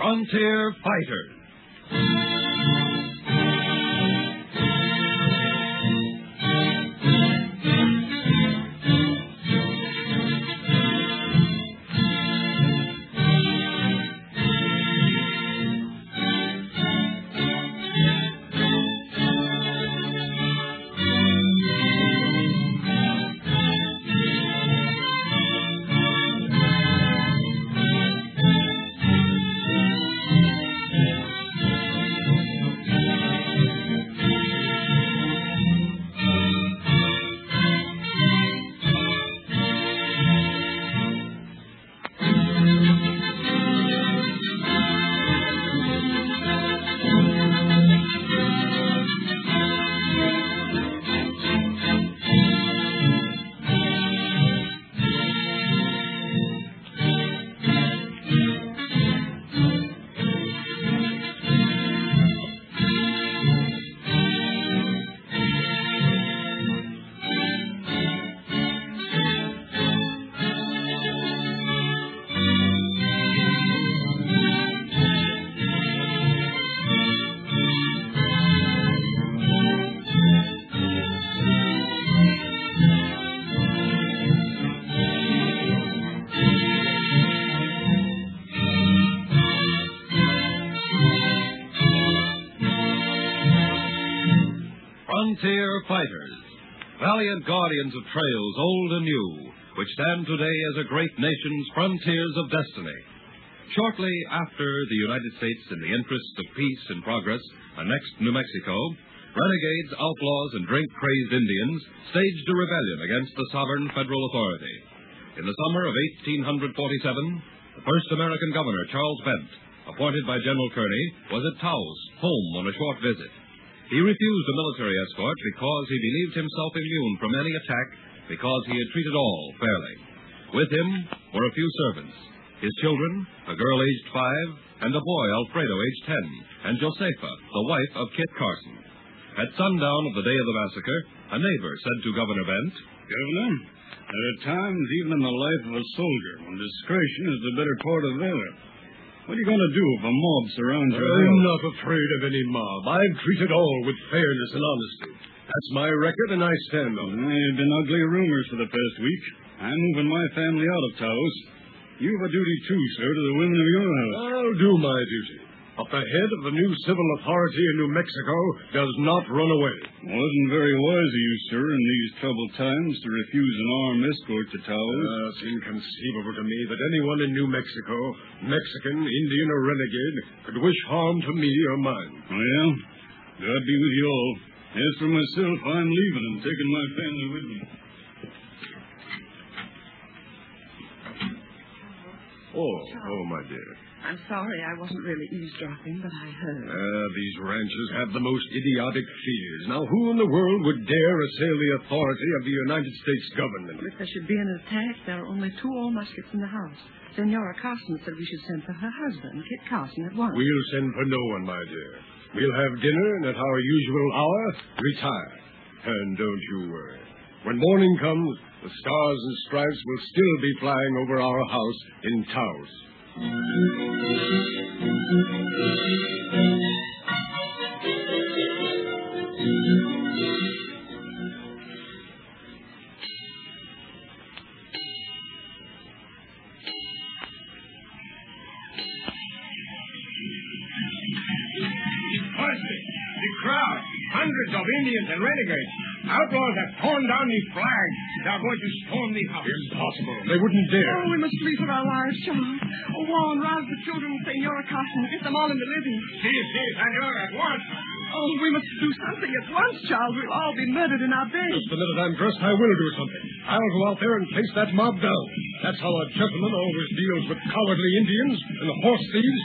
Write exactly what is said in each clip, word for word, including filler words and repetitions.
Frontier Fighters. Frontier Fighters, valiant guardians of trails old and new, which stand today as a great nation's frontiers of destiny. Shortly after the United States, in the interests of peace and progress, annexed New Mexico, renegades, outlaws, and drink-crazed Indians staged a rebellion against the sovereign federal authority. In the summer of eighteen forty-seven, the first American governor, Charles Bent, appointed by General Kearny, was at Taos, home on a short visit. He refused a military escort because he believed himself immune from any attack because he had treated all fairly. With him were a few servants, his children, a girl aged five, and a boy, Alfredo, aged ten, and Josefa, the wife of Kit Carson. At sundown of the day of the massacre, a neighbor said to Governor Bent, "Governor, there are times, even in the life of a soldier, when discretion is the better part of valor. What are you going to do if a mob surrounds your house?" "I'm not afraid of any mob. I've treated all with fairness and honesty. That's my record, and I stand on it." There have been ugly rumors for the past week. I'm moving my family out of Taos. You have a duty, too, sir, to the women of your house. I'll do my duty. But the head of the new civil authority in New Mexico does not run away. Wasn't very wise of you, sir, in these troubled times to refuse an armed escort to Taos. Uh, it's inconceivable to me that anyone in New Mexico, Mexican, Indian, or renegade, could wish harm to me or mine. Well, God be with you all. As for myself, I'm leaving and taking my family with me. Oh, oh, my dear. I'm sorry I wasn't really eavesdropping, but I heard. Uh, these ranchers have the most idiotic fears. Now, who in the world would dare assail the authority of the United States government? If there should be an attack, there are only two old muskets in the house. Senora Carson said we should send for her husband, Kit Carson, at once. We'll send for no one, my dear. We'll have dinner, and at our usual hour, retire. And don't you worry. When morning comes, the stars and stripes will still be flying over our house in Taos. The crowd, hundreds of Indians and renegades. Outlaws have torn down the flags. They're going to storm the house. Impossible. They wouldn't dare. Oh, we must flee for our lives, Charles. Oh, Juan, rouse the children and Senora Carson. Get them all in the living. See, see, senor, at once. Oh, we must do something at once, Charles. We'll all be murdered in our beds. Just the minute I'm dressed, I will do something. I'll go out there and face that mob down. That's how a gentleman always deals with cowardly Indians and horse thieves.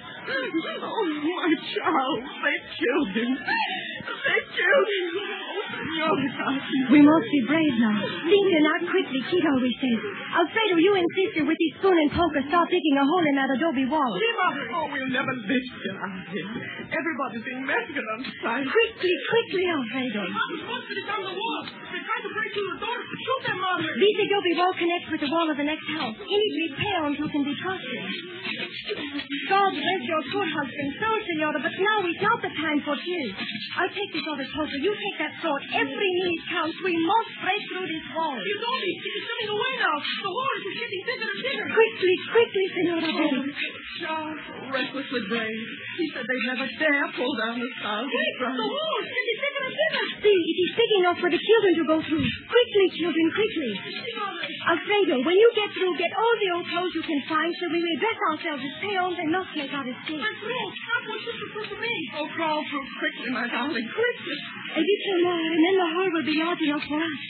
Oh, my Charles, they killed him. They killed him. Oh, Senora Carson. We must be brave now. Think and act quickly, Kit always says. Alfredo, you and sister with his spoon and poker start digging a hole in that adobe wall. Lima! Oh, we'll never live to get out of here. Everybody's being massacred on sight. Quickly, quickly, Alfredo. Supposed to be down the wall. They're trying to break through the door. Shoot them, Mother. This adobe wall connects with the wall of the next house. Any repairs who can be trusted. God bless your poor husband, so, Senora, but now is not the time for tears. I'll take this other poker. You take that sword. Every minute counts. We must break through this wall. You know me. It's coming away now. The wall is getting bigger and bigger. Quickly, quickly, Senora. Charles, recklessly brave. He said they'd never dare pull down the stars. Wait, the wall is getting bigger and bigger. See, it is big enough for the children to go through. Quickly, children, quickly. Alfredo, when you get through, get all the old clothes you can find so we may dress ourselves as peons and not make our escape. My throat. Stop what sister put to me. Oh, crawl through quickly, my darling. Quickly. A little more, and then the hole will be large enough for us.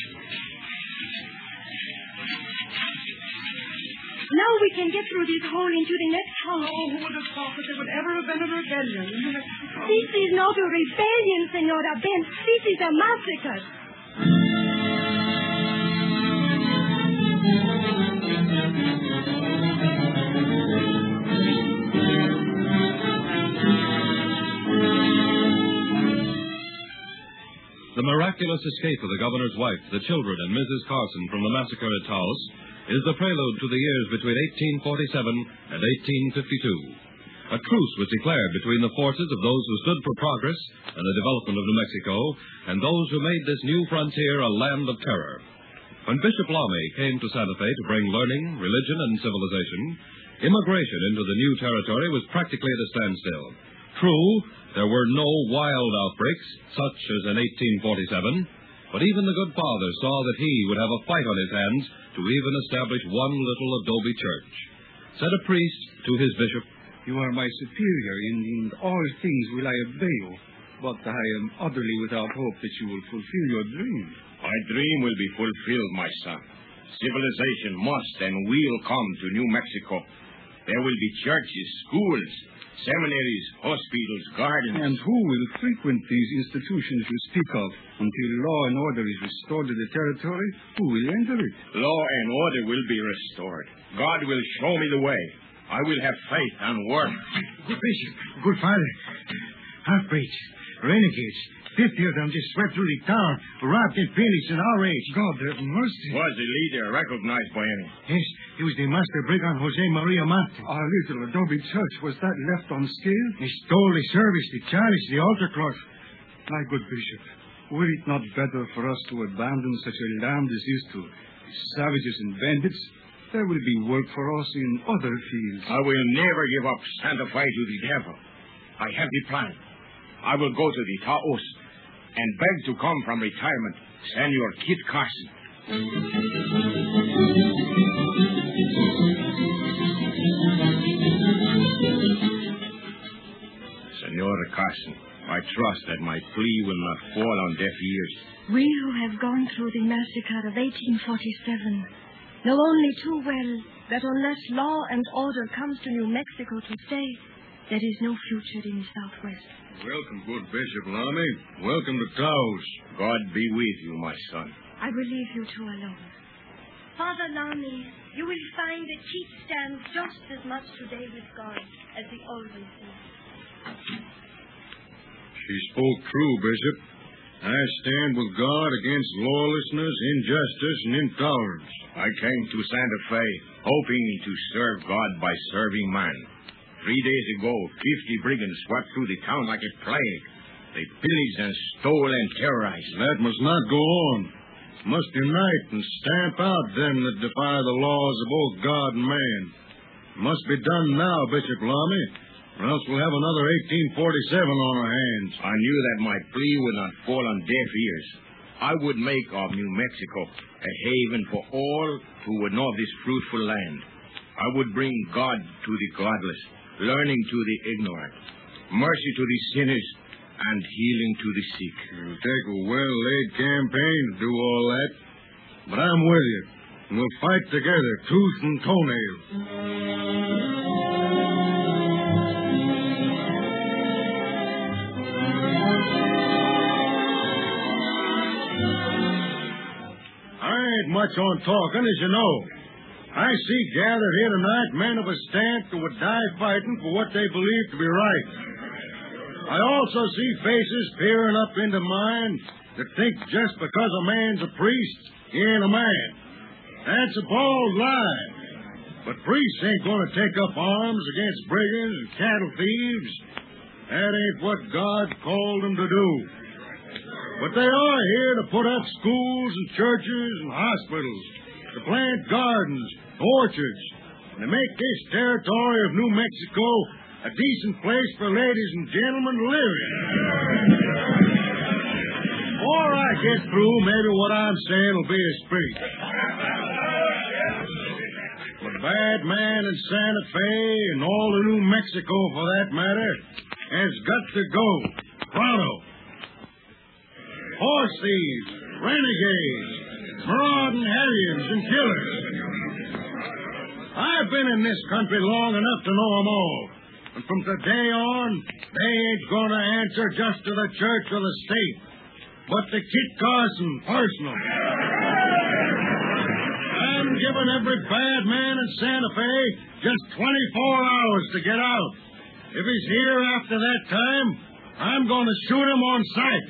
Now we can get through this hole into the next house. Oh, who would have thought that there would ever have been a rebellion in Mexico? This is not a rebellion, Senora Ben. This is a massacre. The miraculous escape of the governor's wife, the children, and Missus Carson from the massacre at Taos is the prelude to the years between eighteen forty-seven and eighteen fifty-two. A truce was declared between the forces of those who stood for progress and the development of New Mexico and those who made this new frontier a land of terror. When Bishop Lamy came to Santa Fe to bring learning, religion, and civilization, immigration into the new territory was practically at a standstill. True, there were no wild outbreaks, such as in eighteen forty-seven, but even the good father saw that he would have a fight on his hands to even establish one little adobe church. Said a priest to his bishop, "You are my superior, and in all things will I obey you. But I am utterly without hope that you will fulfill your dream." My dream will be fulfilled, my son. Civilization must and will come to New Mexico. There will be churches, schools, seminaries, hospitals, gardens. And who will frequent these institutions you speak of? Until law and order is restored to the territory, who will enter it? Law and order will be restored. God will show me the way. I will have faith and work. Good bishop, good father. Half-breeds, renegades. Fifty of them just swept through the town, robbed in Phoenix in our age. God have mercy. Was the leader recognized by any? Yes, he was the master brigand Jose Maria Monte. Our little adobe church, was that left unscathed? He stole the service, the chalice, the altar cloth. My good bishop, were it not better for us to abandon such a land as this to savages and bandits? There will be work for us in other fields. I will never give up Santa Fe to the devil. I have the plan. I will go to the Taos and beg to come from retirement Senor Kit Carson. Senora Carson, I trust that my plea will not fall on deaf ears. We who have gone through the massacre of eighteen forty-seven know only too well that unless law and order comes to New Mexico to stay, there is no future in the Southwest. Welcome, good Bishop Lamy. Welcome to Taos. God be with you, my son. I will leave you two alone. Father Lamy, you will find that Keith stands just as much today with God as he always did. She spoke true, Bishop. I stand with God against lawlessness, injustice, and intolerance. I came to Santa Fe hoping to serve God by serving man. Three days ago, fifty brigands swept through the town like a plague. They pillaged and stole and terrorized. That must not go on. Must unite and stamp out them that defy the laws of both God and man. Must be done now, Bishop Lamy, or else we'll have another eighteen forty-seven on our hands. I knew that my plea would not fall on deaf ears. I would make of New Mexico a haven for all who would know this fruitful land. I would bring God to the godless, learning to the ignorant, mercy to the sinners, and healing to the sick. It'll take a well-laid campaign to do all that. But I'm with you, and we'll fight together, tooth and toenail. much on talking, as you know. I see gathered here tonight men of a stamp who would die fighting for what they believe to be right. I also see faces peering up into mine that think just because a man's a priest, he ain't a man. That's a bald lie. But priests ain't going to take up arms against brigands and cattle thieves. That ain't what God called them to do. But they are here to put up schools and churches and hospitals, to plant gardens, orchards, and to make this territory of New Mexico a decent place for ladies and gentlemen to live in. Before I get through, maybe what I'm saying will be a speech. The bad man in Santa Fe, and all of New Mexico for that matter, has got to go. Pronto. Horse thieves, renegades, marauding hellions, and killers. I've been in this country long enough to know them all. And from today on, they ain't going to answer just to the church or the state, but to Kit Carson personal. I'm giving every bad man in Santa Fe just twenty-four hours to get out. If he's here after that time, I'm going to shoot him on sight.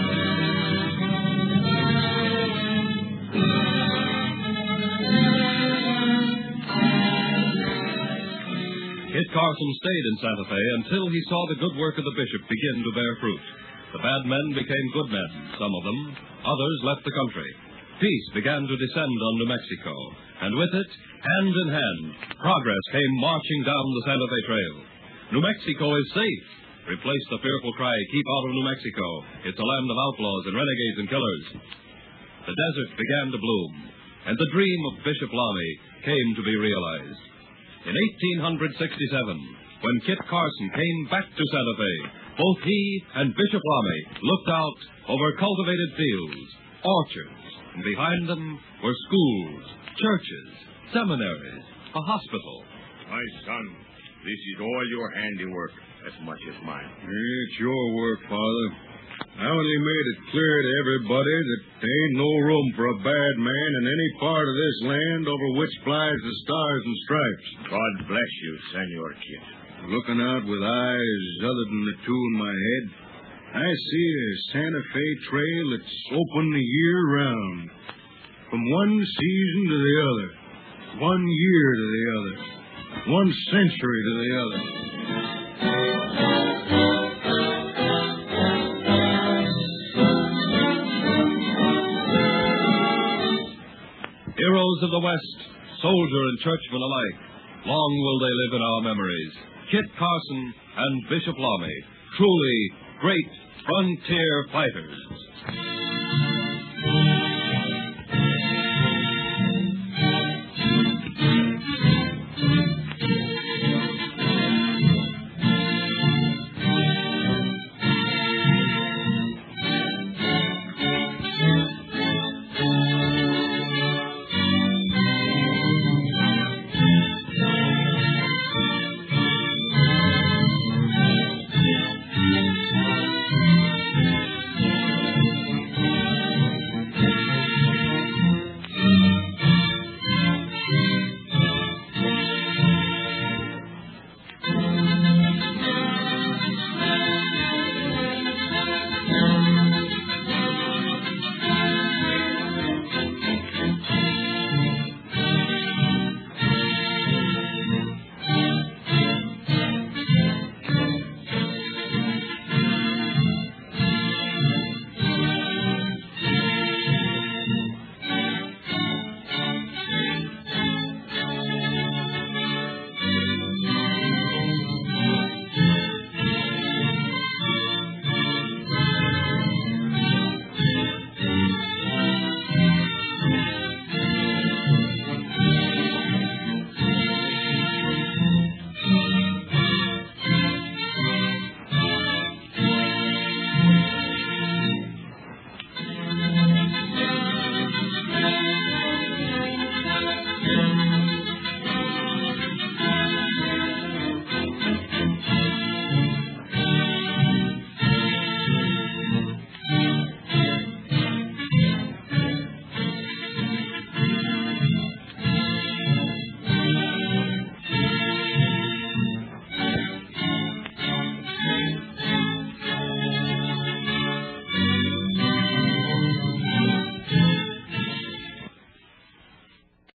Kit Carson stayed in Santa Fe until he saw the good work of the bishop begin to bear fruit. The bad men became good men, some of them. Others left the country. Peace began to descend on New Mexico, and with it, hand in hand, progress came marching down the Santa Fe Trail. New Mexico is safe. Replace the fearful cry, keep out of New Mexico. It's a land of outlaws and renegades and killers. The desert began to bloom, and the dream of Bishop Lamy came to be realized. In eighteen sixty-seven, when Kit Carson came back to Santa Fe, both he and Bishop Lamy looked out over cultivated fields, orchards, and behind them were schools, churches, seminaries, a hospital. My son, this is all your handiwork as much as mine. It's your work, Father. I only made it clear to everybody that there ain't no room for a bad man in any part of this land over which flies the stars and stripes. God bless you, Senor Kit. Looking out with eyes other than the two in my head, I see a Santa Fe trail that's open the year round. From one season to the other, one year to the other, one century to the other. Heroes of the West, soldier and churchman alike, long will they live in our memories. Kit Carson and Bishop Lamy, truly great frontier fighters.